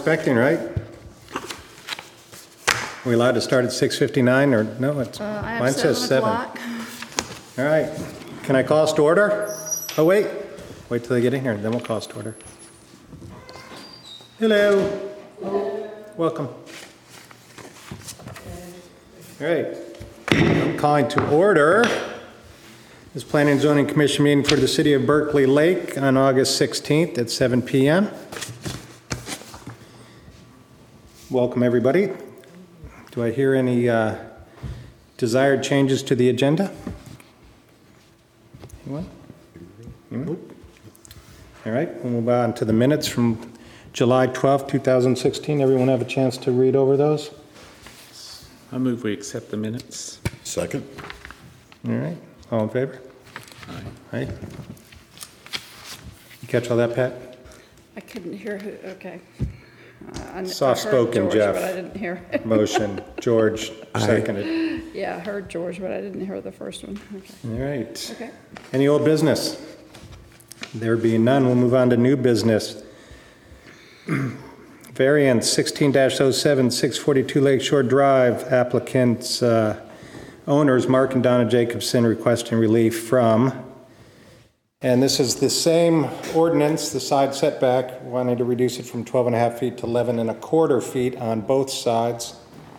expecting, right? Are we allowed to start at 6:59 or no? It's, I have mine says 7. o'clock. All right. Can I call us to order? Oh, wait. Wait till they get in here, then we'll call us to order. Hello. Welcome. All right. I'm calling to order this Planning and Zoning Commission meeting for the City of Berkeley Lake on August 16th at 7 p.m. Welcome, everybody. Do I hear any desired changes to the agenda? Anyone? Nope. All right, we'll move on to the minutes from July 12th, 2016. Everyone have a chance to read over those? I move we accept the minutes. Second. All right, all in favor? Aye. Aye. You catch all that, Pat? I couldn't hear who, okay. Soft-spoken, I heard George, Jeff. but I didn't hear. Motion, George seconded. Yeah, I heard George, but I didn't hear the first one. Okay. All right. Okay. Any old business? There being none, we'll move on to new business. Variance 16-07, 642 Lakeshore Drive, applicants, owners Mark and Donna Jacobson requesting relief from, and this is the same ordinance, the side setback, wanting to reduce it from 12.5 feet to 11.25 feet on both sides.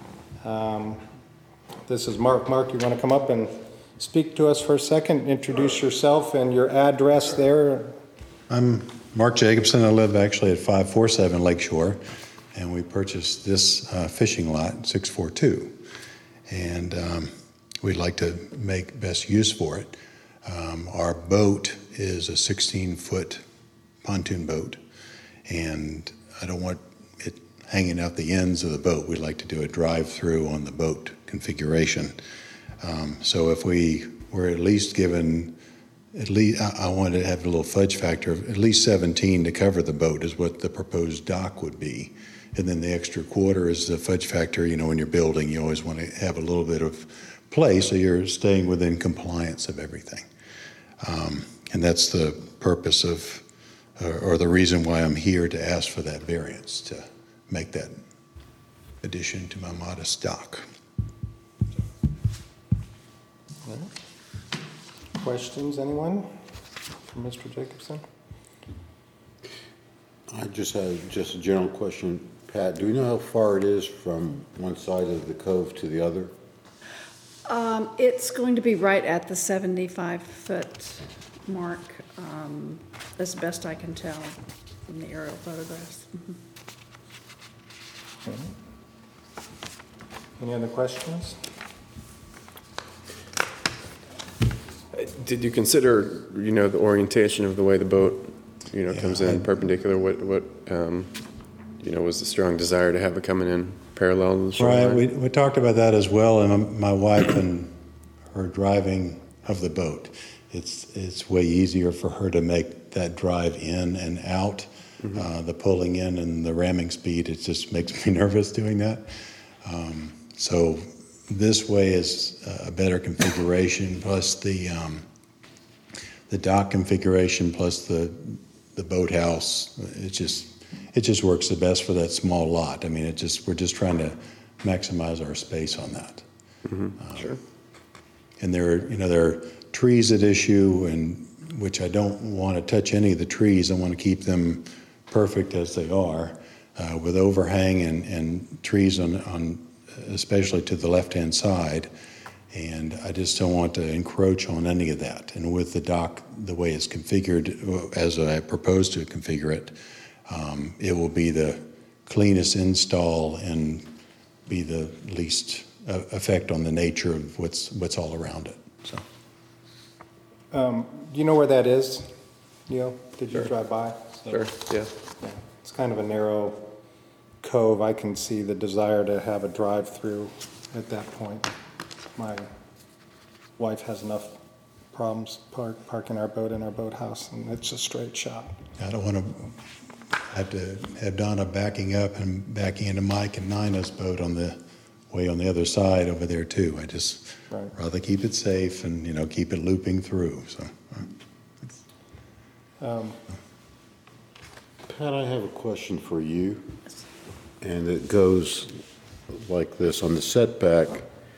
This is Mark. Mark, you want to come up and speak to us for a second? Introduce yourself and your address there. I'm Mark Jacobson. I live actually at 547 Lakeshore, and we purchased this fishing lot, 642, and we'd like to make best use for it. Our boat is a 16-foot pontoon boat, and I don't want it hanging out the ends of the boat. We'd like to do a drive-through on the boat configuration. So if we were at least given, I wanted to have a little fudge factor of at least 17 to cover the boat is what the proposed dock would be. And then the extra quarter is the fudge factor. You know, when you're building, you always want to have a little bit of play so you're staying within compliance of everything. And that's the purpose of, or the reason why I'm here to ask for that variance, to make that addition to my modest dock. Questions, anyone? For Mr. Jacobson? I just have just a general question. Pat, do we know how far it is from one side of the cove to the other? It's going to be right at the 75-foot mark, as best I can tell from the aerial photographs. Any other questions? Did you consider, the orientation of the way the boat, comes in perpendicular? What was the strong desire to have it coming in parallel to the shoreline? Right, we talked about that as well, and my wife and her driving of the boat. It's way easier for her to make that drive in and out. Mm-hmm. The pulling in and the ramming speed, it just makes me nervous doing that. So this way is a better configuration, plus the dock configuration, plus the boathouse. It just works the best for that small lot. I mean, we're just trying to maximize our space on that. Mm-hmm. Sure. And there are trees at issue, and which I don't want to touch any of the trees. I want to keep them perfect as they are, with overhang and trees on especially to the left-hand side. And I just don't want to encroach on any of that. And with the dock, the way it's configured, as I propose to configure it, it will be the cleanest install and be the least effect on the nature of what's all around it. So, Do you know where that is? Neil, did you Sure. drive by? Sure, yeah. Yeah. It's kind of a narrow cove. I can see the desire to have a drive-through at that point. My wife has enough problems parking our boat in our boathouse, and it's a straight shot. I don't want to have to have Donna backing up and backing into Mike and Nina's boat on the way on the other side over there too. I just rather keep it safe and keep it looping through. So. Pat, I have a question for you. and it goes like this on the setback.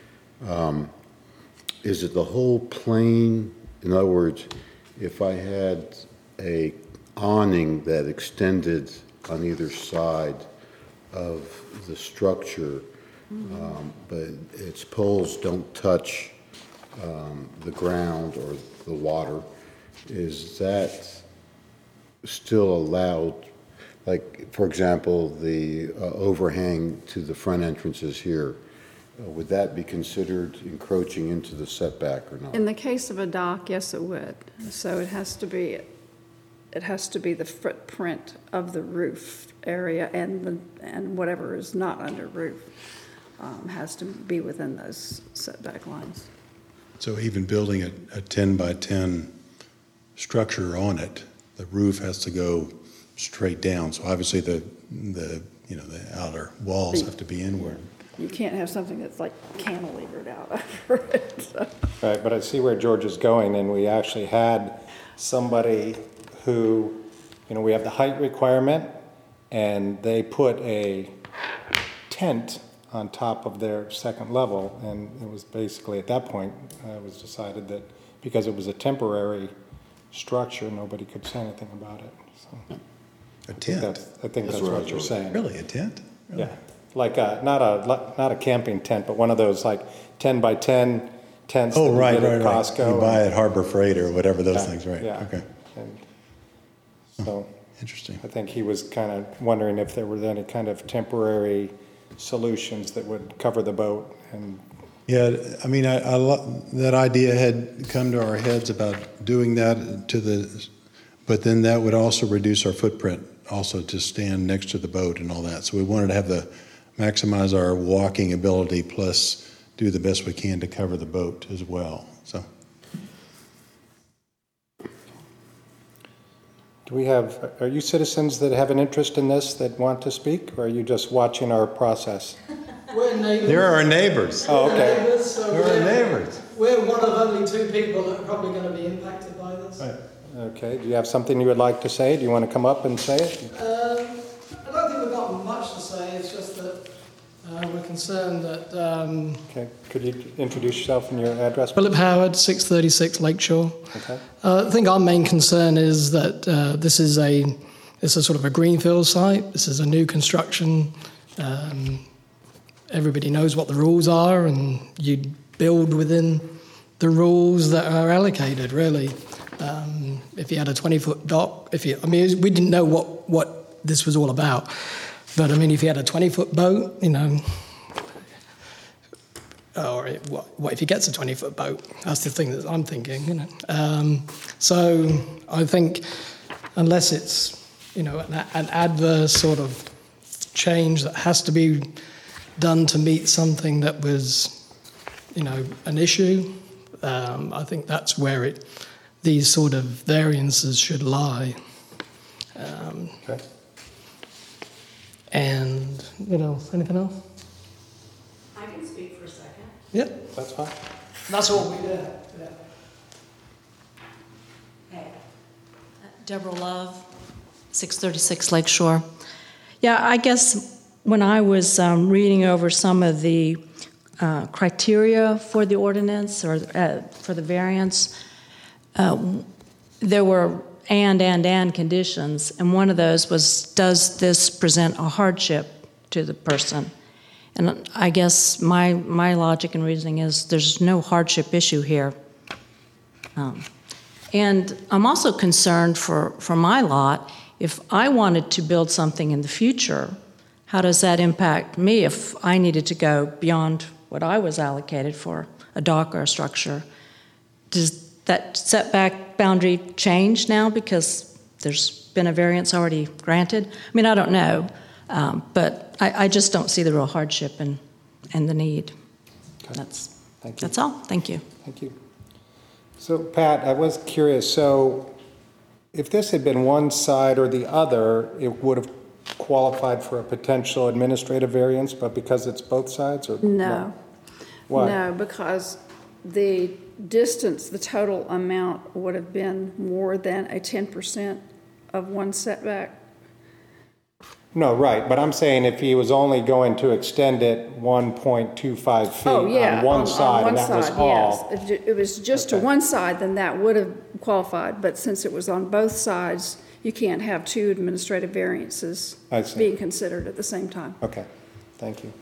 Is it the whole plane? In other words, if I had a awning that extended on either side of the structure, but its poles don't touch the ground or the water, is that still allowed? Like, for example, the overhang to the front entrances here, would that be considered encroaching into the setback or not? In the case of a dock, yes, it would. So it has to be the footprint of the roof area, and whatever is not under roof has to be within those setback lines. So even building a 10 by 10 structure on it, the roof has to go straight down. So obviously the outer walls have to be inward. You can't have something that's like cantilevered out over it. So. Right, but I see where George is going, and we actually had somebody who, we have the height requirement, and they put a tent on top of their second level, and it was basically at that point, it was decided that because it was a temporary structure, nobody could say anything about it. So A tent? I think that's what you're saying. Really, a tent? Really? Yeah, like not a camping tent, but one of those like 10 by 10 tents that Oh, you right, get at right. Costco. You buy at Harbor Freight or whatever those Yeah, things, right? yeah. Okay, And so interesting. I think he was kind of wondering if there were any kind of temporary solutions that would cover the boat. And Yeah, I mean, that idea had come to our heads about doing that but then that would also reduce our footprint, also to stand next to the boat and all that. So we wanted to maximize our walking ability plus do the best we can to cover the boat as well, so. are you citizens that have an interest in this that want to speak, or are you just watching our process? We're neighbours. They're our neighbors. Oh, okay. We're neighbours, so They're our neighbors. we're one of only two people that are probably going to be impacted by this. Right. Okay, do you have something you would like to say? Do you want to come up and say it? I don't think we've got much to say. It's just that we're concerned that Okay, could you introduce yourself and your address? Philip Howard, 636 Lakeshore. Okay. I think our main concern is that this is sort of a greenfield site. This is a new construction. Everybody knows what the rules are, and you build within the rules that are allocated, really. If you had a 20-foot dock, we didn't know what this was all about. But, if you had a 20-foot boat, or what if he gets a 20-foot boat? That's the thing that I'm thinking, So I think unless it's, an adverse sort of change that has to be done to meet something that was, an issue, I think that's where these sort of variances should lie. Okay. And, anything else? I can speak for a second. Yep, That's fine. that's all we did. Yeah. Hey. Deborah Love, 636 Lakeshore. Yeah, I guess when I was reading over some of the criteria for the ordinance or for the variance, there were and conditions, and one of those was, does this present a hardship to the person? And I guess my logic and reasoning is there's no hardship issue here. And I'm also concerned for my lot, if I wanted to build something in the future, how does that impact me if I needed to go beyond what I was allocated for a dock or a structure? Does that setback boundary change now because there's been a variance already granted? I don't know, but I just don't see the real hardship and the need. Okay. Thank you. That's all. Thank you. Thank you. So, Pat, I was curious, so if this had been one side or the other, it would have qualified for a potential administrative variance, but because it's both sides, or? No. Why? No, because the distance, the total amount would have been more than a 10% of one setback. No, right, but I'm saying if he was only going to extend it 1.25 feet Oh, yeah. on one side, one and that was side, all. yes. If it was just to Okay. one side, then that would have qualified, but since it was on both sides, you can't have two administrative variances I see. being considered at the same time. Okay, thank you.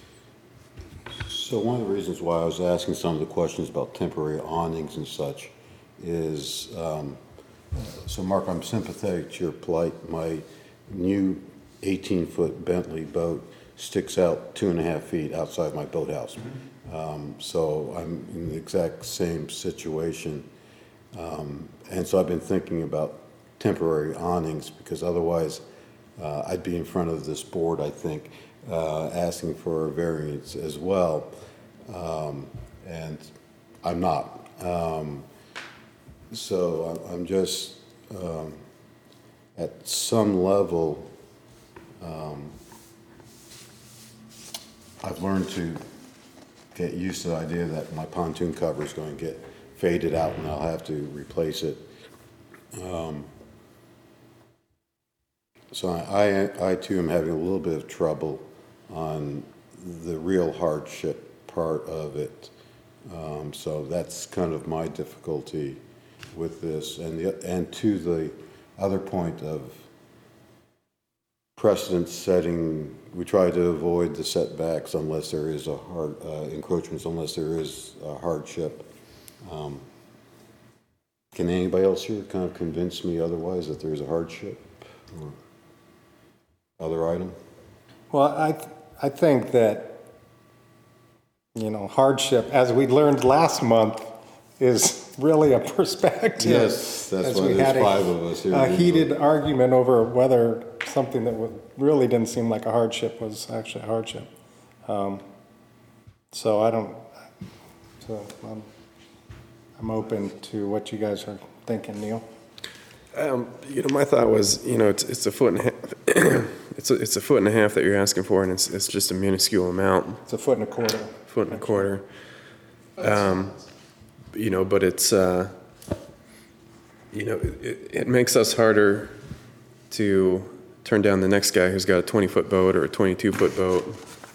So one of the reasons why I was asking some of the questions about temporary awnings and such is, so Mark, I'm sympathetic to your plight. My new 18-foot Bentley boat sticks out 2.5 feet outside my boathouse. So I'm in the exact same situation. And so I've been thinking about temporary awnings because otherwise I'd be in front of this board, I think, asking for a variance as well. And I'm not. So I'm just, at some level, I've learned to get used to the idea that my pontoon cover is going to get faded out and I'll have to replace it. So I too am having a little bit of trouble on the real hardship part of it. So that's kind of my difficulty with this. And to the other point of precedent setting, we try to avoid the setbacks unless there is a hard encroachments, unless there is a hardship. Can anybody else here kind of convince me otherwise that there's a hardship or other item? Well, I think that, hardship, as we learned last month, is really a perspective. Yes, that's As why we there's had 5 of us here. A heated argument over whether something that really didn't seem like a hardship was actually a hardship. So I'm open to what you guys are thinking, Neil. My thought was, it's a foot and a half. It's a foot and a half that you're asking for, and it's just a minuscule amount, It's a foot and a quarter. foot and a quarter. But it's, it makes us harder to turn down the next guy who's got a 20-foot boat or a 22-foot boat.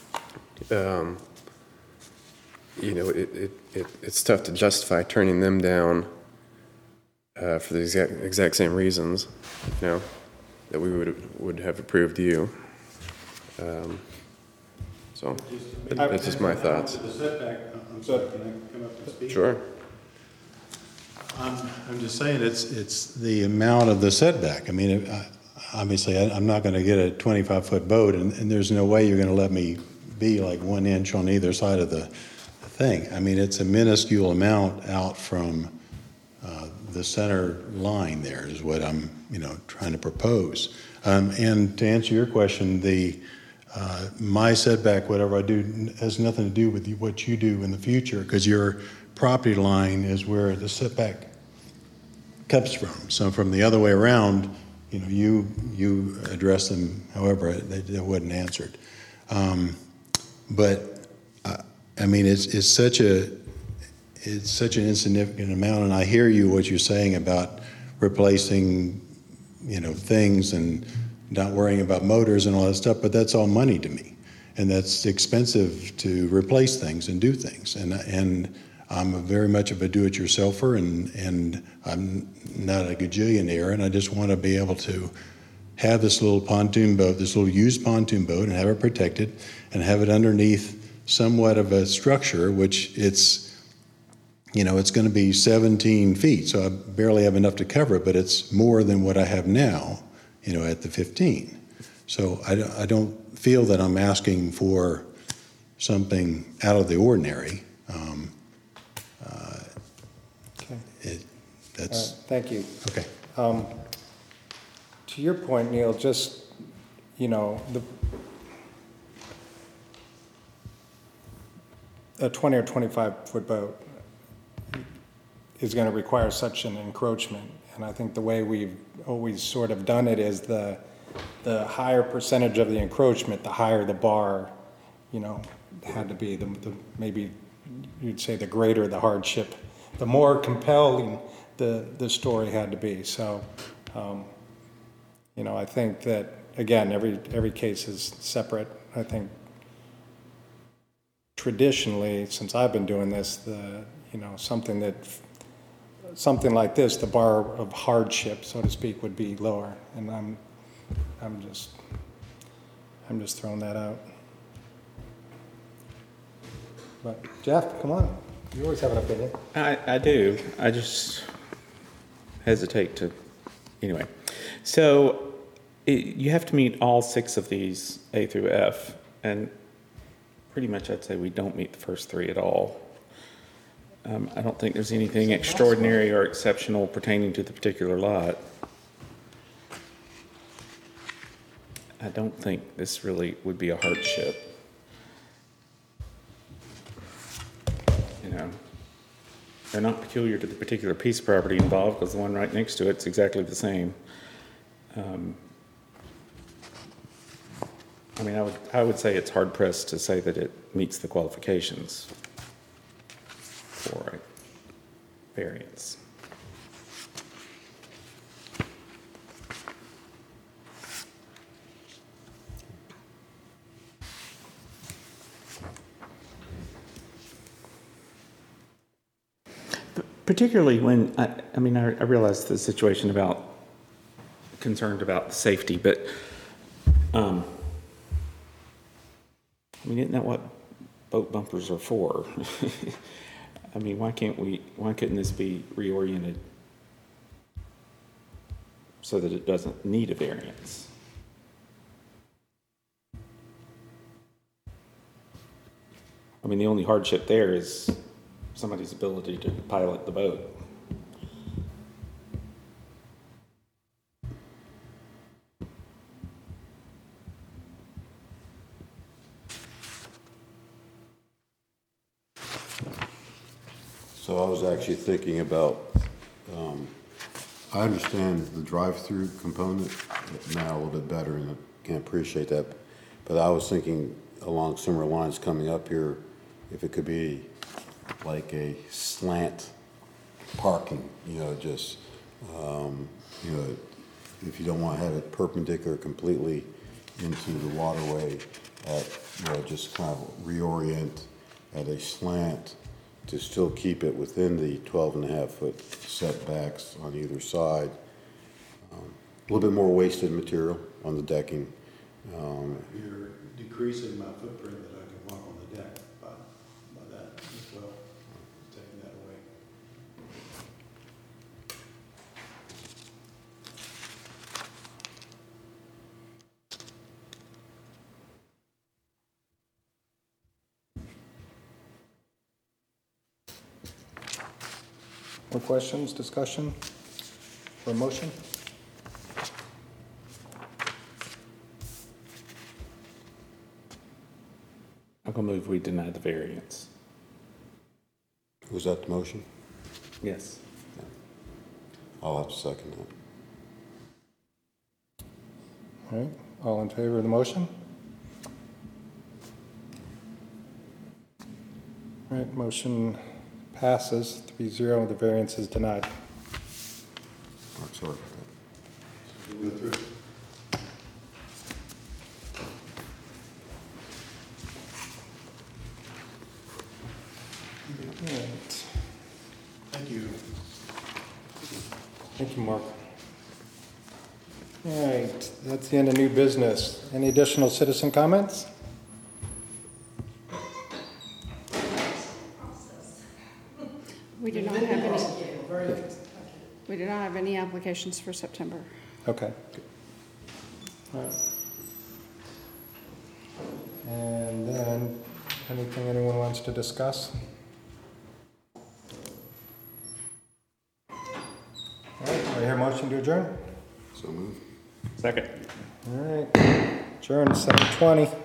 It's tough to justify turning them down for the exact same reasons, that we would have approved you. So that's just my thoughts. The setback, I'm sorry, can I come up and speak? Sure. I'm just saying it's the amount of the setback. I mean, obviously, I'm not going to get a 25-foot boat, and there's no way you're going to let me be like 1 inch on either side of the thing. I mean, it's a minuscule amount out from the center line there is what I'm, trying to propose. And to answer your question, my setback, whatever I do, has nothing to do with what you do in the future, because your property line is where the setback comes from. So from the other way around, you address them however they wasn't answered. But I mean, it's such an insignificant amount, and I hear what you're saying about replacing, things and not worrying about motors and all that stuff, but that's all money to me, and that's expensive to replace things and do things, and I'm very much of a do-it-yourselfer, and I'm not a gajillionaire, and I just want to be able to have this little pontoon boat, this little used pontoon boat, and have it protected, and have it underneath somewhat of a structure, which it's going to be 17 feet, so I barely have enough to cover it, but it's more than what I have now, at the 15. So I don't feel that I'm asking for something out of the ordinary. Okay. That's Thank you. okay. To your point, Neil, just, a 20 or 25-foot boat is going to require such an encroachment. And I think the way we've always sort of done it is the higher percentage of the encroachment, the higher the bar, had to be. The maybe you'd say the greater the hardship, the more compelling the story had to be. So, I think that again, every case is separate. I think traditionally, since I've been doing this, something like this, the bar of hardship, so to speak, would be lower. And I'm just throwing that out. But Jeff, come on. You always have an opinion. I do. I just hesitate to. Anyway, so you have to meet all 6 of these A through F, and pretty much I'd say we don't meet the first 3 at all. I don't think there's anything extraordinary or exceptional pertaining to the particular lot. I don't think this really would be a hardship. They're not peculiar to the particular piece of property involved, because the one right next to it's exactly the same. I would say it's hard pressed to say that it meets the qualifications for a variance. Particularly when, I realize the situation concerned about safety, but, isn't that what boat bumpers are for? Why couldn't this be reoriented so that it doesn't need a variance? The only hardship there is somebody's ability to pilot the boat. So I was actually thinking about, I understand the drive-through component now a little bit better, and I can appreciate that. But I was thinking along similar lines coming up here, if it could be like a slant parking, if you don't want to have it perpendicular completely into the waterway, just kind of reorient at a slant to still keep it within the 12.5-foot setbacks on either side. A little bit more wasted material on the decking. You're decreasing my footprint that I can walk on the deck by that as well, taking that away. More questions, discussion, or motion? I'm going to move we deny the variance. Was that the motion? Yes. I'll have to second that. All right, all in favor of the motion? All right, motion passes 3-0, the variance is denied. Sorry about that. Thank you. Thank you, Mark. All right, that's the end of new business. Any additional citizen comments? We do not have any applications for September. Okay. All right. And then, anything anyone wants to discuss? All right, do I hear a motion to adjourn? So moved. Second. All right, adjourn 7:20.